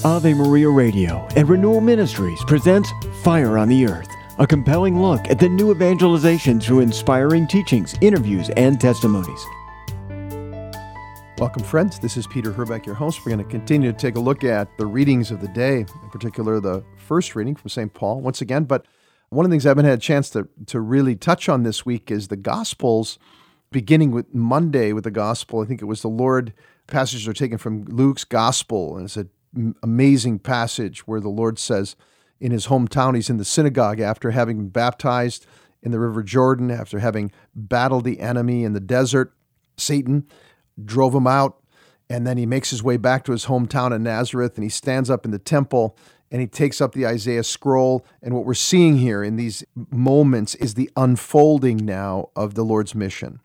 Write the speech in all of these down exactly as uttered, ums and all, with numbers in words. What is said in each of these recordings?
Ave Maria Radio and Renewal Ministries presents Fire on the Earth, a compelling look at the new evangelization through inspiring teachings, interviews, and testimonies. Welcome, friends. This is Peter Herbeck, your host. We're going to continue to take a look at the readings of the day, in particular the first reading from Saint Paul once again. But one of the things I haven't had a chance to, to really touch on this week is the Gospels, beginning with Monday with the Gospel. I think it was the Lord. Passages are taken from Luke's Gospel, and it's an amazing passage where the Lord says in his hometown, he's in the synagogue after having been baptized in the River Jordan, after having battled the enemy in the desert. Satan drove him out, and then he makes his way back to his hometown in Nazareth, and he stands up in the temple, and he takes up the Isaiah scroll. And what we're seeing here in these moments is the unfolding now of the Lord's mission.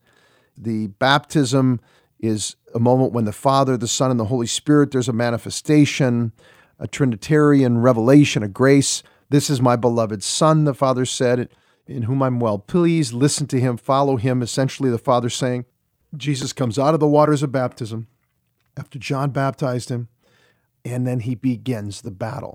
The baptism is a moment when the Father, the Son, and the Holy Spirit, there's a manifestation, a Trinitarian revelation, a grace. This is my beloved Son, the Father said, in whom I'm well pleased. Listen to him, follow him. Essentially, the Father saying, Jesus comes out of the waters of baptism after John baptized him, and then he begins the battle.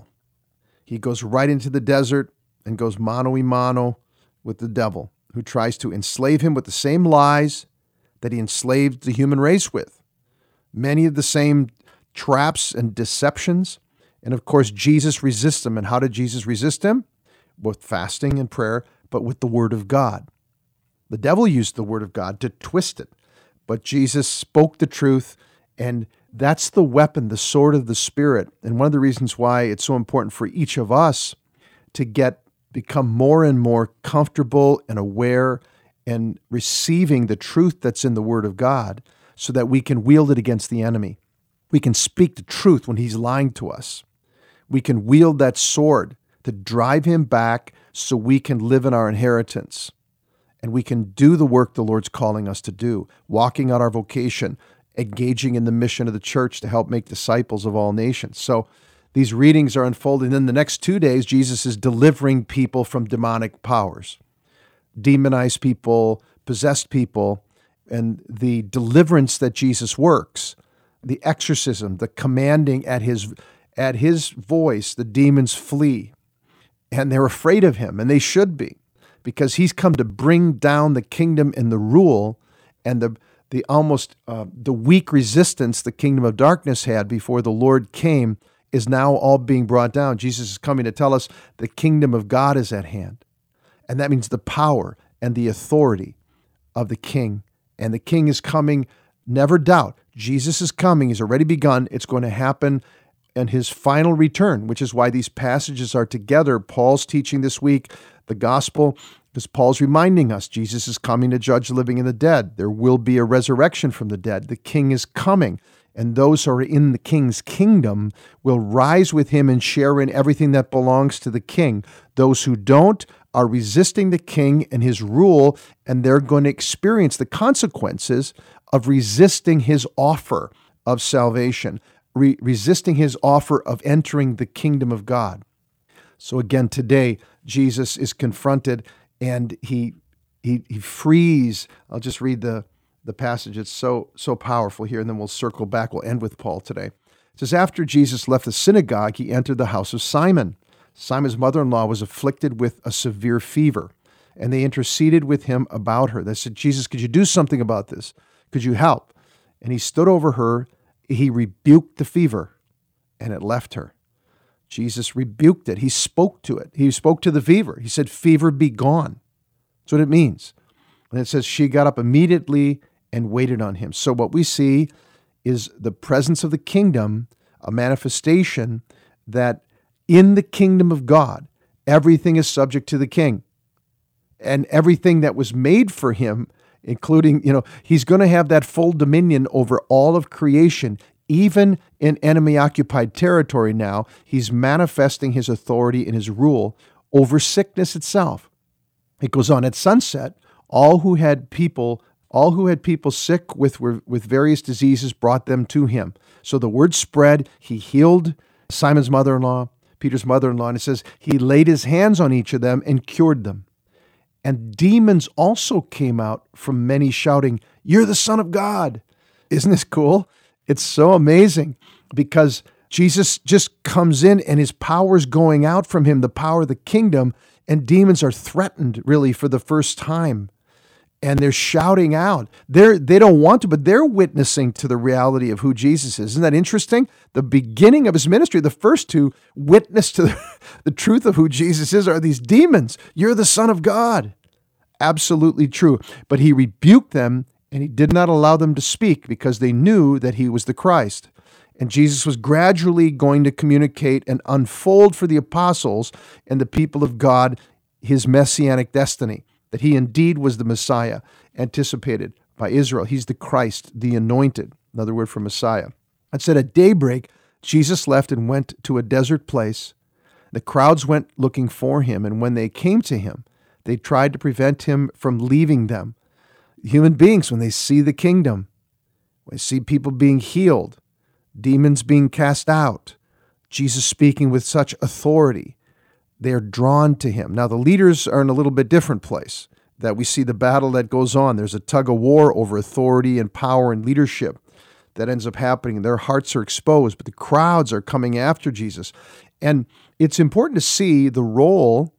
He goes right into the desert and goes mano a mano with the devil, who tries to enslave him with the same lies that he enslaved the human race with. Many of the same traps and deceptions. And of course, Jesus resists them. And how did Jesus resist him? With fasting and prayer, but with the Word of God. The devil used the Word of God to twist it, but Jesus spoke the truth, and that's the weapon, the sword of the Spirit. And one of the reasons why it's so important for each of us to get become more and more comfortable and aware and receiving the truth that's in the Word of God so that we can wield it against the enemy. We can speak the truth when he's lying to us. We can wield that sword to drive him back so we can live in our inheritance. And we can do the work the Lord's calling us to do, walking out our vocation, engaging in the mission of the church to help make disciples of all nations. So these readings are unfolding. Then the next two days, Jesus is delivering people from demonic powers. Demonized people, possessed people, and the deliverance that Jesus works, the exorcism, the commanding at his at his voice, the demons flee. And they're afraid of him, and they should be, because he's come to bring down the kingdom and the rule and the the almost uh, the weak resistance the kingdom of darkness had before the Lord came is now all being brought down. Jesus is coming to tell us the kingdom of God is at hand. And that means the power and the authority of the King. And the King is coming, never doubt. Jesus is coming. He's already begun. It's going to happen in his final return, which is why these passages are together. Paul's teaching this week, the gospel, because Paul's reminding us Jesus is coming to judge the living and the dead. There will be a resurrection from the dead. The King is coming. And those who are in the King's kingdom will rise with him and share in everything that belongs to the King. Those who don't are resisting the King and his rule, and they're going to experience the consequences of resisting his offer of salvation, re- resisting his offer of entering the kingdom of God. So again, today, Jesus is confronted, and he he, he frees. I'll just read the The passage. It's so, so powerful here, and then we'll circle back. We'll end with Paul today. It says, after Jesus left the synagogue, he entered the house of Simon. Simon's mother-in-law was afflicted with a severe fever, and they interceded with him about her. They said, Jesus, could you do something about this? Could you help? And he stood over her. He rebuked the fever, and it left her. Jesus rebuked it. He spoke to it. He spoke to the fever. He said, fever, be gone. That's what it means. And it says, she got up immediately and waited on him. So what we see is the presence of the kingdom, a manifestation that in the kingdom of God, everything is subject to the king. And everything that was made for him, including, you know, he's going to have that full dominion over all of creation, even in enemy-occupied territory now. He's manifesting his authority and his rule over sickness itself. It goes on, at sunset, all who had people All who had people sick with, with various diseases brought them to him. So the word spread. He healed Simon's mother-in-law, Peter's mother-in-law, and it says he laid his hands on each of them and cured them. And demons also came out from many, shouting, "You're the Son of God." Isn't this cool? It's so amazing because Jesus just comes in and his power's going out from him, the power of the kingdom, and demons are threatened really for the first time. And they're shouting out. They're, they don't want to, but they're witnessing to the reality of who Jesus is. Isn't that interesting? The beginning of his ministry, the first to witness to the, the truth of who Jesus is are these demons. You're the Son of God. Absolutely true. But he rebuked them and he did not allow them to speak because they knew that he was the Christ. And Jesus was gradually going to communicate and unfold for the apostles and the people of God his messianic destiny, that he indeed was the Messiah anticipated by Israel. He's the Christ, the anointed, another word for Messiah. It said at daybreak, Jesus left and went to a desert place. The crowds went looking for him, and when they came to him, they tried to prevent him from leaving them. Human beings, when they see the kingdom, when they see people being healed, demons being cast out, Jesus speaking with such authority, they're drawn to him. Now, the leaders are in a little bit different place, that we see the battle that goes on. There's a tug of war over authority and power and leadership that ends up happening. Their hearts are exposed, but the crowds are coming after Jesus. And it's important to see the role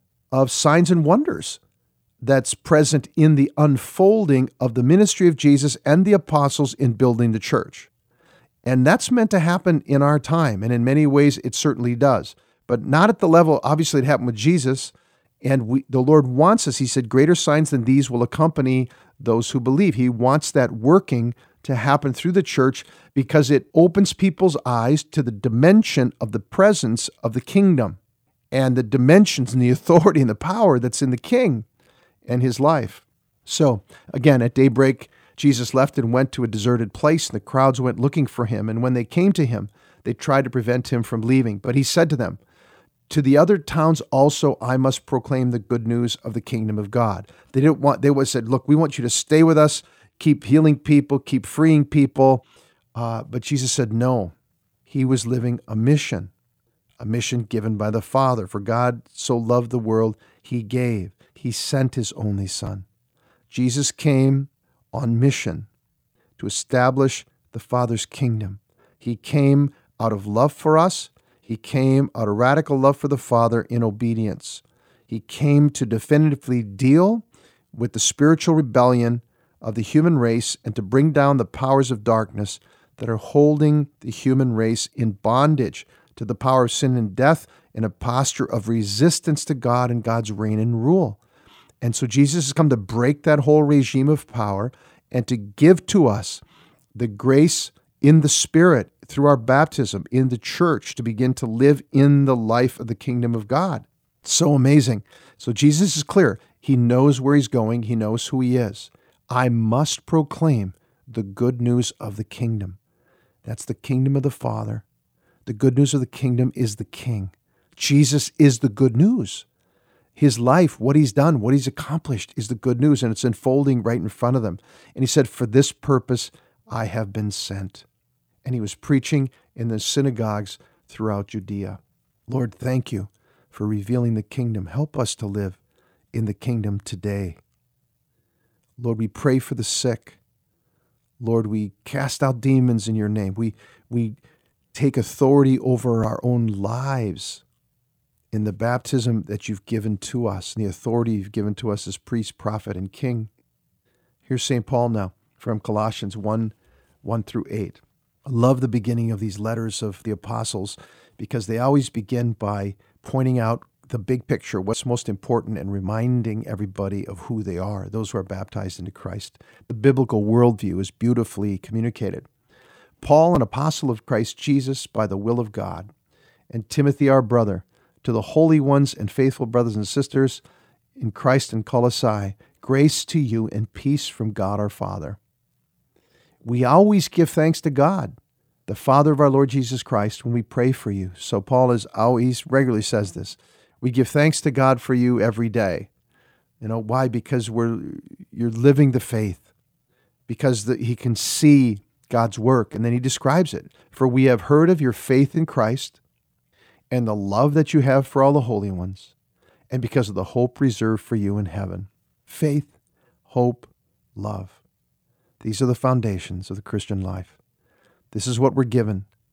of signs and wonders that's present in the unfolding of the ministry of Jesus and the apostles in building the church. And that's meant to happen in our time, and in many ways it certainly does. But not at the level, obviously it happened with Jesus, and we, the Lord wants us, he said, greater signs than these will accompany those who believe. He wants that working to happen through the church because it opens people's eyes to the dimension of the presence of the kingdom and the dimensions and the authority and the power that's in the king and his life. So again, at daybreak, Jesus left and went to a deserted place, and the crowds went looking for him. And when they came to him, they tried to prevent him from leaving. But he said to them, to the other towns also I must proclaim the good news of the kingdom of God. They didn't want, they was said, look, we want you to stay with us, keep healing people, keep freeing people. Uh, but Jesus said, no, he was living a mission, a mission given by the Father. For God so loved the world, he gave. He sent his only Son. Jesus came on mission to establish the Father's kingdom. He came out of love for us. He came out of radical love for the Father in obedience. He came to definitively deal with the spiritual rebellion of the human race and to bring down the powers of darkness that are holding the human race in bondage to the power of sin and death in a posture of resistance to God and God's reign and rule. And so Jesus has come to break that whole regime of power and to give to us the grace in the Spirit through our baptism in the church to begin to live in the life of the kingdom of God. It's so amazing. So Jesus is clear. He knows where he's going. He knows who he is. I must proclaim the good news of the kingdom. That's the kingdom of the Father. The good news of the kingdom is the King. Jesus is the good news. His life, what he's done, what he's accomplished is the good news, and it's unfolding right in front of them. And he said, for this purpose I have been sent. And he was preaching in the synagogues throughout Judea. Lord, thank you for revealing the kingdom. Help us to live in the kingdom today. Lord, we pray for the sick. Lord, we cast out demons in your name. We, we take authority over our own lives in the baptism that you've given to us, and the authority you've given to us as priest, prophet, and king. Here's Saint Paul now from Colossians one, one through eight. I love the beginning of these letters of the apostles because they always begin by pointing out the big picture, what's most important, and reminding everybody of who they are, those who are baptized into Christ. The biblical worldview is beautifully communicated. Paul, an apostle of Christ Jesus by the will of God, and Timothy, our brother, to the holy ones and faithful brothers and sisters in Christ in Colossae, grace to you and peace from God our Father. We always give thanks to God, the Father of our Lord Jesus Christ, when we pray for you. So Paul is always regularly says this. We give thanks to God for you every day. You know, why? Because we're you're living the faith. Because the, he can see God's work. And then he describes it. For we have heard of your faith in Christ and the love that you have for all the holy ones, and because of the hope reserved for you in heaven. Faith, hope, love. These are the foundations of the Christian life. This is what we're given,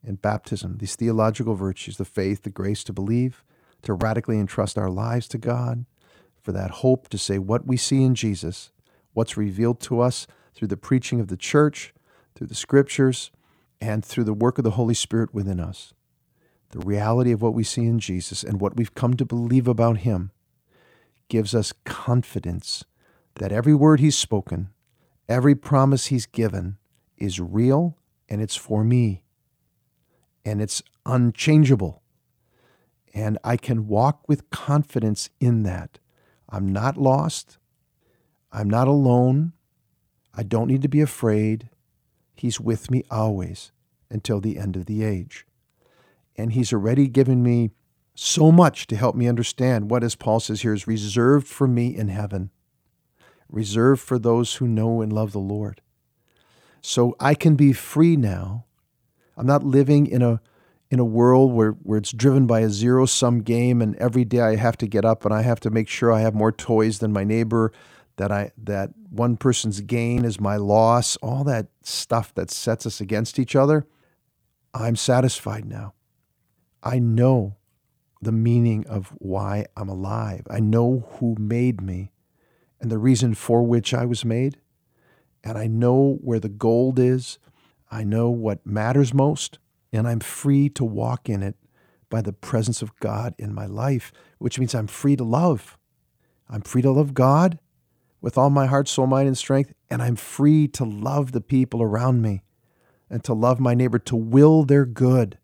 and baptism, these theological virtues, the faith, the grace to believe, to radically entrust our lives to God, for that hope to say what we see in Jesus, what's revealed to us through the preaching of the church, through the scriptures, and through the work of the Holy Spirit within us. The reality of what we see in Jesus and what we've come to believe about him gives us confidence that every word he's spoken, every promise he's given is real, and it's for me, and it's unchangeable. And I can walk with confidence in that. I'm not lost. I'm not alone. I don't need to be afraid. He's with me always until the end of the age. And he's already given me so much to help me understand what, as Paul says here, is reserved for me in heaven, reserved for those who know and love the Lord. So I can be free now. I'm not living in a in a world where, where it's driven by a zero-sum game, and every day I have to get up and I have to make sure I have more toys than my neighbor, that I that one person's gain is my loss, all that stuff that sets us against each other. I'm satisfied now. I know the meaning of why I'm alive. I know who made me and the reason for which I was made. And I know where the gold is. I know what matters most. And I'm free to walk in it by the presence of God in my life, which means I'm free to love. I'm free to love God with all my heart, soul, mind, and strength. And I'm free to love the people around me and to love my neighbor, to will their good,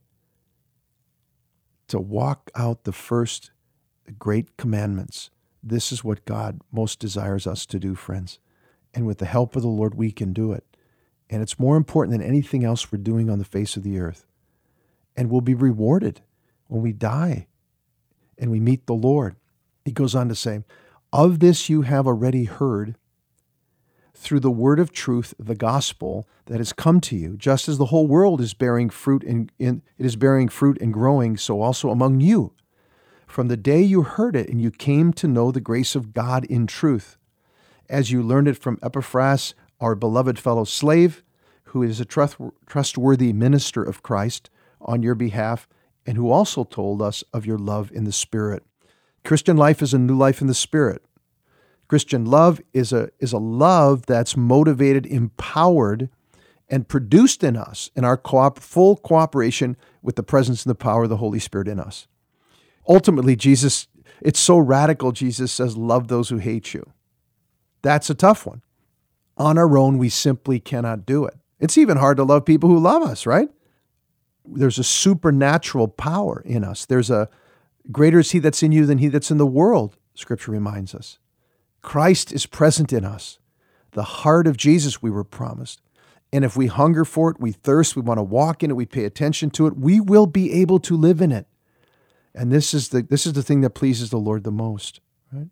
to walk out the first great commandments. This is what God most desires us to do, friends. And with the help of the Lord, we can do it. And it's more important than anything else we're doing on the face of the earth. And we'll be rewarded when we die and we meet the Lord. He goes on to say, of this you have already heard through the word of truth, the gospel that has come to you, just as the whole world is bearing fruit and in, it is bearing fruit and growing, so also among you. From the day you heard it and you came to know the grace of God in truth, as you learned it from Epaphras, our beloved fellow slave, who is a trustworthy minister of Christ on your behalf, and who also told us of your love in the Spirit. Christian life is a new life in the Spirit. Christian love is a, is a love that's motivated, empowered, and produced in us in our co- full cooperation with the presence and the power of the Holy Spirit in us. Ultimately, Jesus, it's so radical, Jesus says, love those who hate you. That's a tough one. On our own, we simply cannot do it. It's even hard to love people who love us, right? There's a supernatural power in us. There's a greater is he that's in you than he that's in the world, Scripture reminds us. Christ is present in us. The heart of Jesus we were promised. And if we hunger for it, we thirst, we want to walk in it, we pay attention to it, we will be able to live in it. And this is the this is the thing that pleases the Lord the most, right?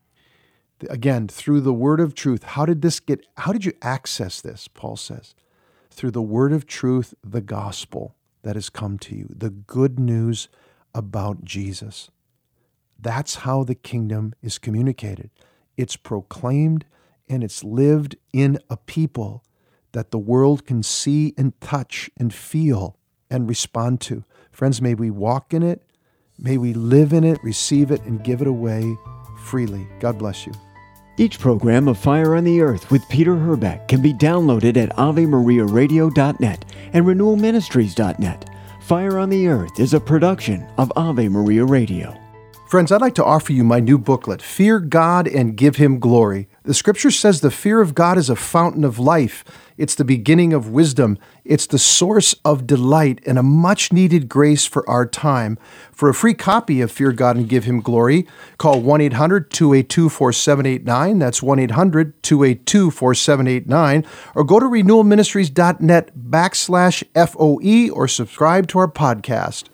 Again, through the word of truth, how did this get, how did you access this, Paul says? Through the word of truth, the gospel that has come to you, the good news about Jesus. That's how the kingdom is communicated. It's proclaimed and it's lived in a people that the world can see and touch and feel and respond to. Friends, may we walk in it, may we live in it, receive it, and give it away freely. God bless you. Each program of Fire on the Earth with Peter Herbeck can be downloaded at ave maria radio dot net and renewal ministries dot net. Fire on the Earth is a production of Ave Maria Radio. Friends, I'd like to offer you my new booklet, Fear God and Give Him Glory. The Scripture says the fear of God is a fountain of life. It's the beginning of wisdom. It's the source of delight and a much-needed grace for our time. For a free copy of Fear God and Give Him Glory, call one eight hundred two eight two four seven eight nine. That's one eight hundred two eight two four seven eight nine. Or go to renewal ministries dot net backslash F O E or subscribe to our podcast.